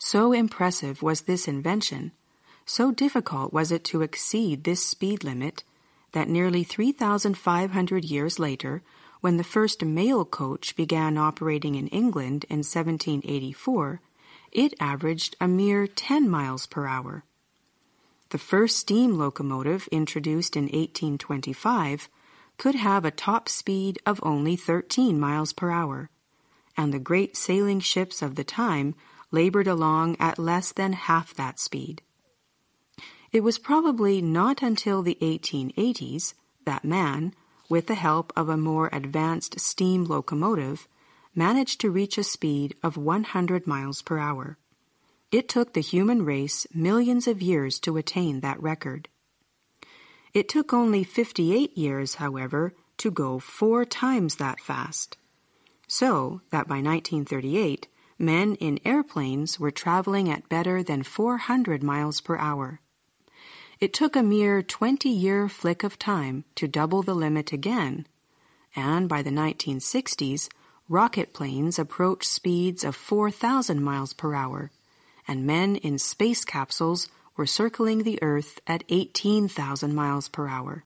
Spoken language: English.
So impressive was this invention, so difficult was it to exceed this speed limit, that nearly 3,500 years later, when the first mail coach began operating in England in 1784, it averaged a mere 10 miles per hour. The first steam locomotive, introduced in 1825, could have a top speed of only 13 miles per hour, and the great sailing ships of the time labored along at less than half that speed. It was probably not until the 1880s that man, with the help of a more advanced steam locomotive, managed to reach a speed of 100 miles per hour. It took the human race millions of years to attain that record. It took only 58 years, however, to go 4 times that fast, so that by 1938, men in airplanes were traveling at better than 400 miles per hour. It took a mere 20-year flick of time to double the limit again, and by the 1960s, rocket planes approached speeds of 4,000 miles per hour, and men in space capsules were circling the Earth at 18,000 miles per hour.